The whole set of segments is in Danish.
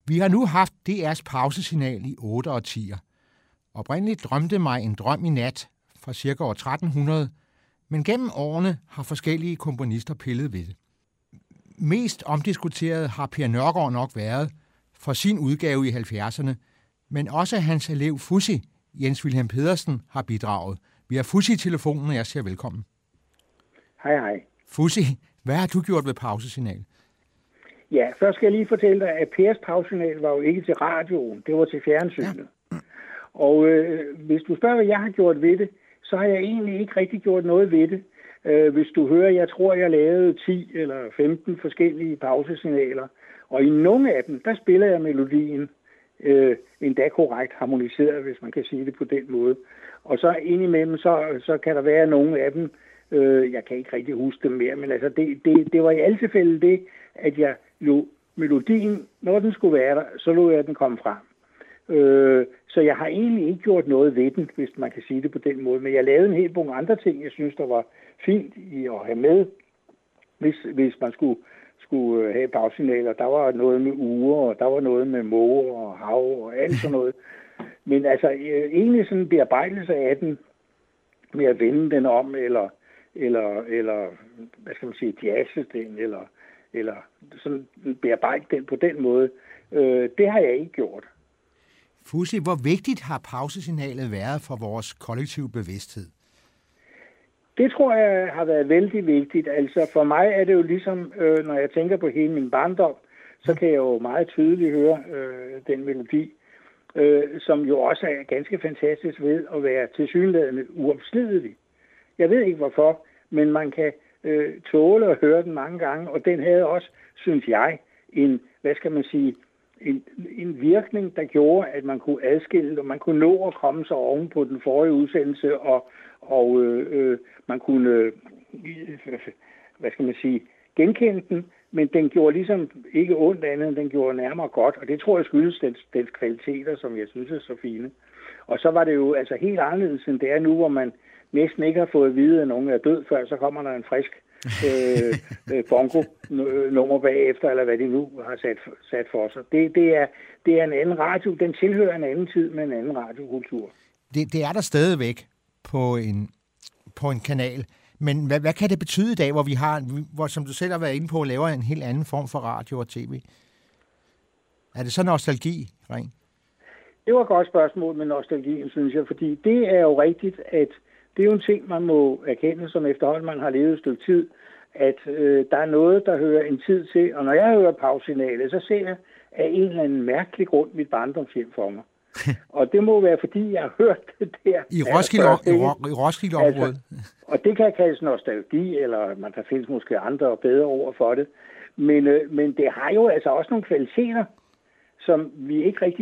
Vi har nu haft DR's pausesignal i 8 årtier. Oprindeligt drømte mig en drøm i nat fra cirka år 1300, men gennem årene har forskellige komponister pillet ved det. Mest omdiskuteret har Per Nørgård nok været for sin udgave i 70'erne, men også hans elev Fuzzy, Jens Wilhelm Pedersen, har bidraget. Vi har Fuzzy i telefonen, og jeg siger velkommen. Hej. Fuzzy, hvad har du gjort ved pausesignal? Ja, først skal jeg lige fortælle dig, at Pers pausesignal var jo ikke til radioen, det var til fjernsynet. Ja. Og hvis du spørger, hvad jeg har gjort ved det, så har jeg egentlig ikke rigtig gjort noget ved det. Hvis du hører, jeg tror, jeg lavede 10 eller 15 forskellige pausesignaler, og i nogle af dem, der spiller jeg melodien endda korrekt harmoniseret, hvis man kan sige det på den måde. Og så indimellem, så kan der være nogle af dem, jeg kan ikke rigtig huske dem mere, men altså det var i alle tilfælde det, at jeg jo melodien, når den skulle være der, så lod jeg den komme frem. Så jeg har egentlig ikke gjort noget ved den, hvis man kan sige det på den måde. Men jeg lavede en hel bunke andre ting, jeg synes, der var fint i at have med, hvis man skulle have pausesignaler. Der var noget med uger, og der var noget med måger og hav og alt sådan noget. Men altså egentlig sådan en bearbejdelse af den, med at vende den om, eller hvad skal man sige, jazze den, eller sådan bearbejde den på den måde, det har jeg ikke gjort. Fuzzy, hvor vigtigt har pausesignalet været for vores kollektive bevidsthed? Det tror jeg har været vældig vigtigt. Altså for mig er det jo ligesom, når jeg tænker på hele min barndom, så kan jeg jo meget tydeligt høre den melodi, som jo også er ganske fantastisk ved at være tilsyneladende uopslidelig. Jeg ved ikke hvorfor, men man kan tåle at høre den mange gange, og den havde også, synes jeg, en, hvad skal man sige, en virkning, der gjorde, at man kunne adskille, og man kunne nå at komme sig oven på den forrige udsendelse, og man kunne, hvad skal man sige, genkende den, men den gjorde ligesom ikke ondt andet, end den gjorde nærmere godt, og det tror jeg skyldes dens kvaliteter, som jeg synes er så fine. Og så var det jo altså helt anderledes, end det er nu, hvor man næsten ikke har fået at vide, at nogen er død, før så kommer der en frisk bongo-nummer bagefter, eller hvad de nu har sat for sig. Det er en anden radio, den tilhører en anden tid med en anden radiokultur. Det er der stadigvæk på en kanal, men hvad kan det betyde i dag, hvor som du selv har været inde på, laver en helt anden form for radio og tv? Er det så nostalgi, Ring? Det var et godt spørgsmål med nostalgien, synes jeg, fordi det er jo rigtigt, at det er jo en ting, man må erkende, som efterhånden man har levet et stykke tid, at der er noget, der hører en tid til, og når jeg hører pausesignalet, så ser jeg af en eller anden mærkelig grund mit barndomshjem for mig. Og det må være, fordi jeg har hørt det der. I Roskilde-området. Altså, og det kan kaldes nostalgi, eller der findes måske andre og bedre ord for det. Men det har jo altså også nogle kvaliteter, som vi ikke rigtig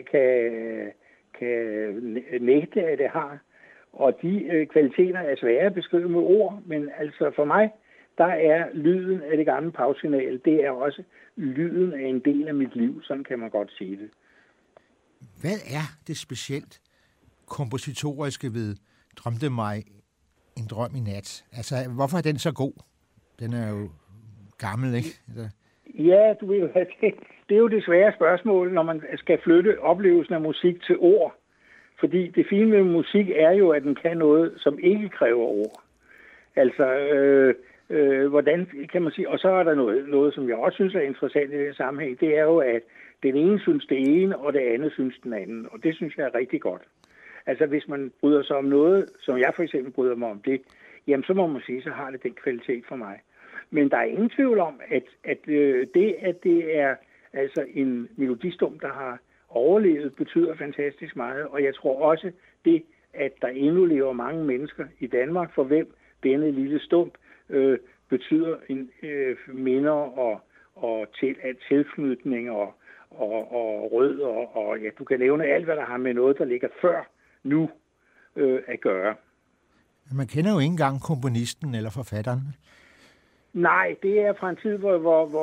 kan nægte, at det har. Og de kvaliteter er svære at beskrive med ord, men altså for mig, der er lyden af det gamle pausignal, det er også lyden af en del af mit liv, sådan kan man godt sige det. Hvad er det specielt kompositoriske ved Drømte mig en drøm i nat? Altså, hvorfor er den så god? Den er jo gammel, ikke? Ja, du ved jo, det er jo det svære spørgsmål, når man skal flytte oplevelsen af musik til ord. Fordi det fine med musik er jo, at den kan noget, som ikke kræver ord. Altså, hvordan kan man sige? Og så er der noget, som jeg også synes er interessant i den sammenhæng. Det er jo, at den ene synes det ene, og det andet synes den anden. Og det synes jeg er rigtig godt. Altså, hvis man bryder sig om noget, som jeg for eksempel bryder mig om det, jamen så må man sige, så har det den kvalitet for mig. Men der er ingen tvivl om, at det er altså en melodistum, der har overlevet, betyder fantastisk meget. Og jeg tror også det, at der endnu lever mange mennesker i Danmark, for hvem denne lille stump betyder en minder og tilknytning og rødder. Og ja, du kan nævne alt, hvad der har med noget, der ligger før nu at gøre. Man kender jo ikke engang komponisten eller forfatteren. Nej, det er fra en tid, hvor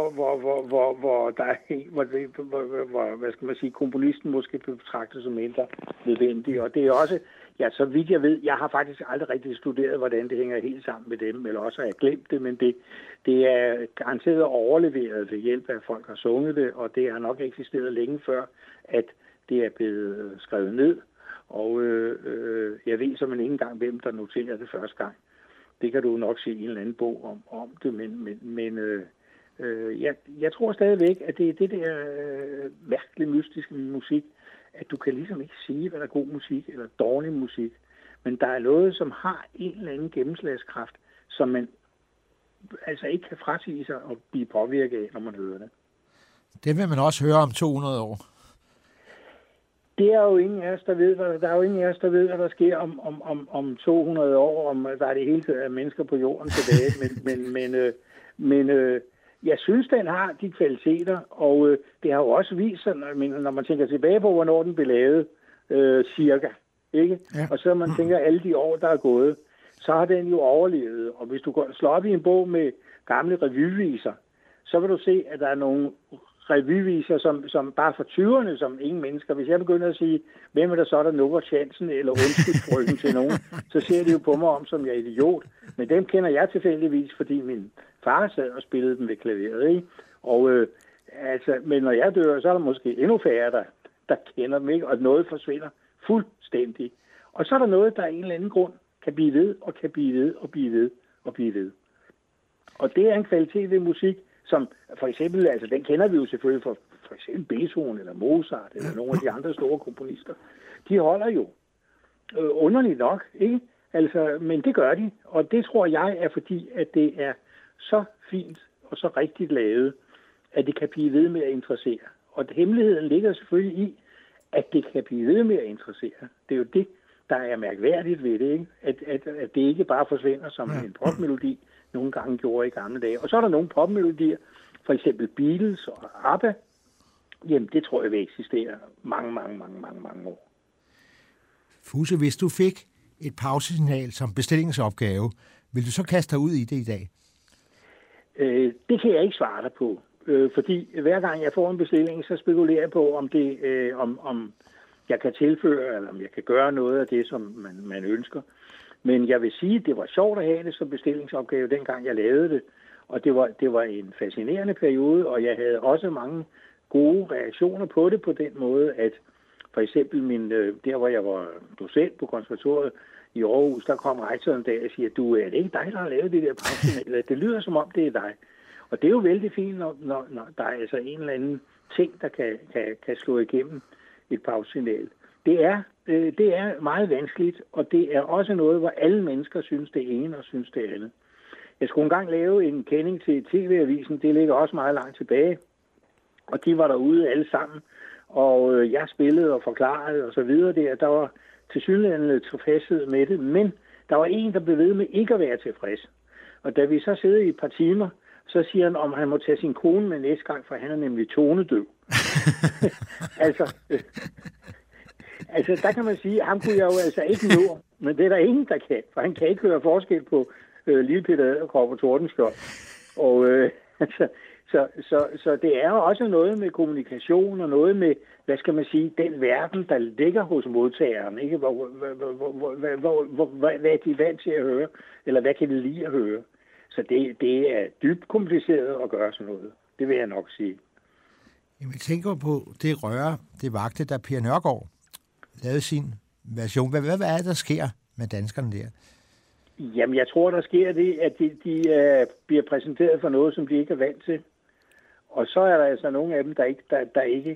hvad skal man sige, komponisten måske betragtet som mindre nødvendig. Og det er også, ja, så vidt jeg ved, jeg har faktisk aldrig rigtig studeret, hvordan det hænger helt sammen med dem, eller også har jeg glemt det, men det er garanteret overleveret ved hjælp af, at folk har sunget det, og det har nok eksisteret længe før, at det er blevet skrevet ned. Og jeg ved så man ikke engang, hvem der noterer det første gang. Det kan du nok se i en eller anden bog om det, men jeg tror stadigvæk, at det er det der mærkeligt mystiske musik, at du kan ligesom ikke sige, hvad der er god musik eller dårlig musik, men der er noget, som har en eller anden gennemslagskraft, som man altså ikke kan frasige sig og blive påvirket af, når man hører det. Det vil man også høre om 200 år. Det er jo ingen af os, der ved, hvad der sker om 200 år, om der er det hele taget af mennesker på jorden tilbage. Men jeg synes, den har de kvaliteter, og det har jo også vist sig, når man tænker tilbage på, hvornår den blev lavet, cirka, ikke? Ja. Og så man tænker alle de år, der er gået, så har den jo overlevet. Og hvis du slår op i en bog med gamle revyviser, så vil du se, at der er nogle revyviser, som bare for 20'erne, som ingen mennesker. Hvis jeg begynder at sige, hvem er der så, der nukker chancen, eller undskyldsfrygten til nogen, så ser de jo på mig om, som jeg er idiot. Men dem kender jeg tilfældigvis, fordi min far sad og spillede dem ved klaveret, ikke? Og men når jeg dør, så er der måske endnu færre, der kender dem, ikke? Og noget forsvinder fuldstændig. Og så er der noget, der af en eller anden grund kan blive ved, og kan blive ved, og blive ved, og blive ved. Og det er en kvalitet ved musik, som for eksempel, altså den kender vi jo selvfølgelig for eksempel Beethoven eller Mozart eller nogle af de andre store komponister. De holder jo underligt nok, ikke? Altså, men det gør de, og det tror jeg er fordi, at det er så fint og så rigtigt lavet, at det kan blive ved med at interessere. Og hemmeligheden ligger selvfølgelig i, at det kan blive ved med at interessere. Det er jo det, der er mærkværdigt ved det, ikke? At det ikke bare forsvinder som en popmelodi, nogle gange gjorde i gamle dage. Og så er der nogle popmelodier, for eksempel Beatles og ABBA. Jamen, det tror jeg vil eksistere mange år. Fuse, hvis du fik et pausesignal som bestillingsopgave, vil du så kaste dig ud i det i dag? Det kan jeg ikke svare dig på. Fordi hver gang jeg får en bestilling, så spekulerer jeg på, om det, om jeg kan tilføre, eller om jeg kan gøre noget af det, som man ønsker. Men jeg vil sige, at det var sjovt at have det som bestillingsopgave, dengang jeg lavede det. Og det var en fascinerende periode, og jeg havde også mange gode reaktioner på det på den måde, at for eksempel der, hvor jeg var docent på konservatoriet i Aarhus, der kom rektoren en dag og siger, du, er det ikke dig, der har lavet det der pausesignal? Det lyder som om, det er dig. Og det er jo vældig fint, når der er altså en eller anden ting, der kan slå igennem et pausesignal. Det er meget vanskeligt, og det er også noget, hvor alle mennesker synes det ene og synes det andet. Jeg skulle engang lave en kending til TV-avisen, det ligger også meget langt tilbage, og de var derude alle sammen, og jeg spillede og forklarede og så videre der. Der var tilsyneladende tilfredshed med det, men der var en, der blev ved med ikke at være tilfreds. Og da vi så sidder i et par timer, så siger han, om han må tage sin kone med næste gang, for han er nemlig tonedøv. Altså, der kan man sige, at ham kunne jeg jo altså ikke nå, men det er der ingen, der kan, for han kan ikke høre forskel på Lille Peter Edderkop og Tordenskjold. Og så det er jo også noget med kommunikation og noget med, hvad skal man sige, den verden, der ligger hos modtageren, ikke? Hvad er de vant til at høre, eller hvad kan de lide at høre? Så det er dybt kompliceret at gøre sådan noget. Det vil jeg nok sige. Jeg tænker på det det vagte, da Per Nørgaard lavede sin version. Hvad er det, der sker med danskerne der? Jamen, jeg tror, der sker det, at de bliver præsenteret for noget, som de ikke er vant til. Og så er der altså nogle af dem, der ikke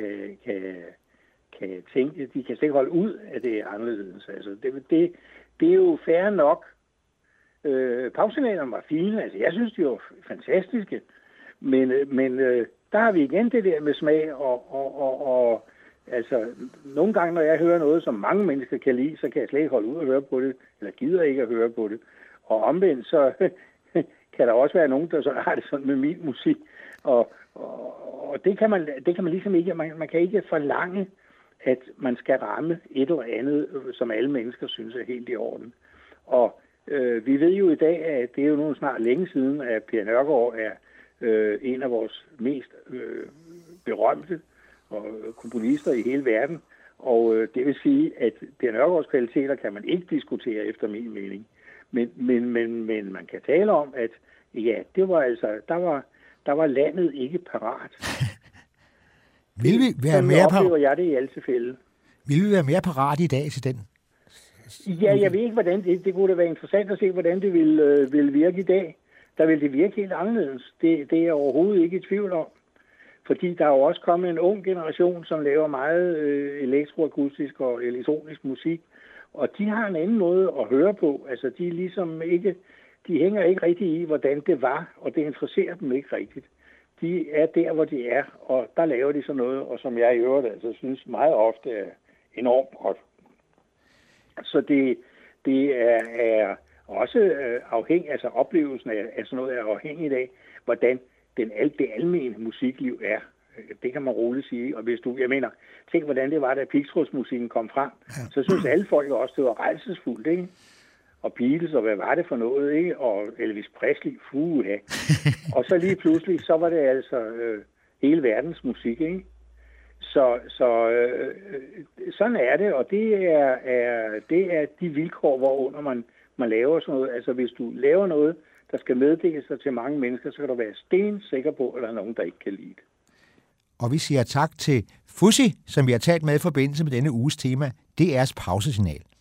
kan tænke, de kan slet ikke holde ud af det anderledes. Altså, det er jo fair nok. Pausignalerne var fine, altså jeg synes, de var fantastiske, men der har vi igen det der med smag, og altså nogle gange, når jeg hører noget, som mange mennesker kan lide, så kan jeg slet ikke holde ud at høre på det, eller gider ikke at høre på det, og omvendt, så kan der også være nogen, der så har det sådan med min musik, og det kan man ligesom ikke, man kan ikke forlange, at man skal ramme et eller andet, som alle mennesker synes er helt i orden, og Vi ved jo i dag, at det er jo nu snart længe siden, at Per Nørgaard er en af vores mest berømte komponister i hele verden. Og det vil sige, at Per Nørgaards kvaliteter kan man ikke diskutere efter min mening. Men man kan tale om, at ja, det var altså, der var landet ikke parat. Vil vi være mere oplever jeg det i alle tilfælde. Vil vi være mere parat i dag til den? Ja, jeg ved ikke, hvordan det kunne da være interessant at se, hvordan det ville virke i dag. Der vil det virke helt anderledes. Det er jeg overhovedet ikke i tvivl om. Fordi der er jo også kommet en ung generation, som laver meget elektroakustisk og elektronisk musik. Og de har en anden måde at høre på. Altså, de hænger ikke rigtig i, hvordan det var, og det interesserer dem ikke rigtigt. De er der, hvor de er, og der laver de sådan noget, og som jeg i øvrigt altså synes meget ofte er enormt godt. Så det er også afhængig, altså oplevelsen af sådan noget er afhængig af, hvordan det almene musikliv er. Det kan man roligt sige. Og hvis tænk hvordan det var, da pigtrådsmusikken kom frem, så synes alle folk også, det var rædselsfuldt, ikke? Og Beatles, og hvad var det for noget, ikke? Og Elvis Presley, ja. Og så lige pludselig, så var det altså hele verdens musik, ikke? Så sådan er det, og det er de vilkår, hvorunder man laver sådan noget. Altså hvis du laver noget, der skal meddele sig til mange mennesker, så kan du være stensikker på, at der er nogen, der ikke kan lide det. Og vi siger tak til Fuzzy, som vi har talt med i forbindelse med denne uges tema, DR's pausesignal.